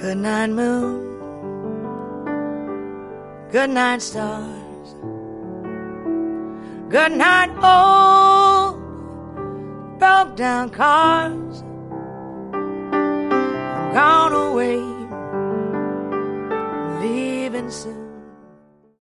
Good night, moon. Good night, stars. Good night, old broke down cars. I'm gone away, leaving soon.